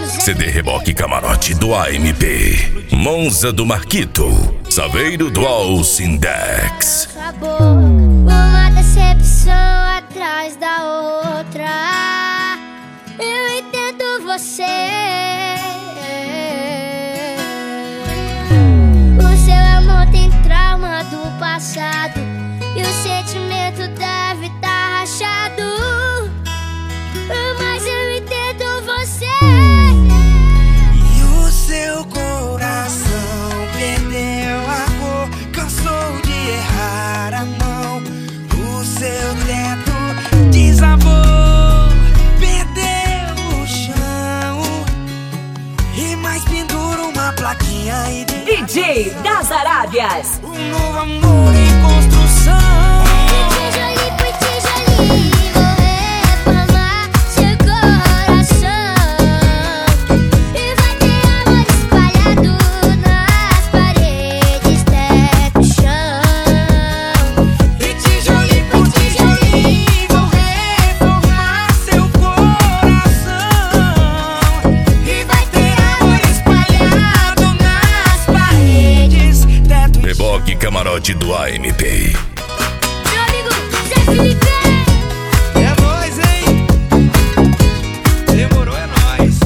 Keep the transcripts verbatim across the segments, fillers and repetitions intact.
C D Reboque Camarote do A M P, Monza do Marquito, Saveiro do Alcindex. Acabou uma decepção atrás da outra. Eu entendo você. O seu amor tem trauma do passado e o sentimento deve estar rachado. Mas eu entendo você. E o seu coração perdeu a cor, cansou de errar a mão. O seu teto desabou, perdeu o chão. E mais pendura uma plaquinha e diz: D J das Arábias. um novo amor em construção. Camarote do A M P. Meu amigo Zé Felipe. É nóis, hein? Demorou, é nóis.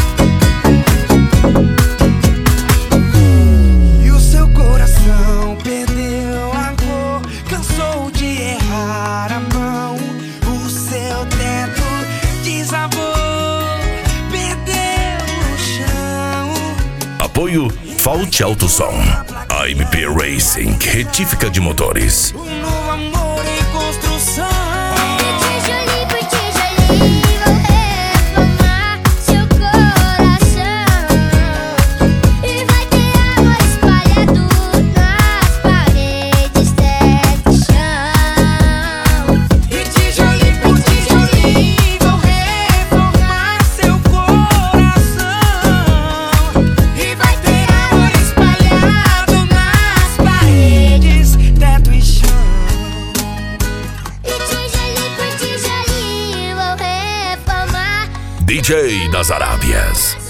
E o seu coração perdeu a cor, cansou de errar a mão. O seu teto desabou, perdeu o chão. Apoio Falte Alto Som, A M P Racing, retífica de motores. Um novo amor em construção. Tijolinho por tijolinho vou reformar seu coração. E vai ter amor espalhado nas paredes, teto e chão. E tijolinho por tijolinho vou reformar seu coração. E vai ter amor espalhado nas paredes, teto e chão. E tijolinho por tijolinho vou reformar D J das Arábias.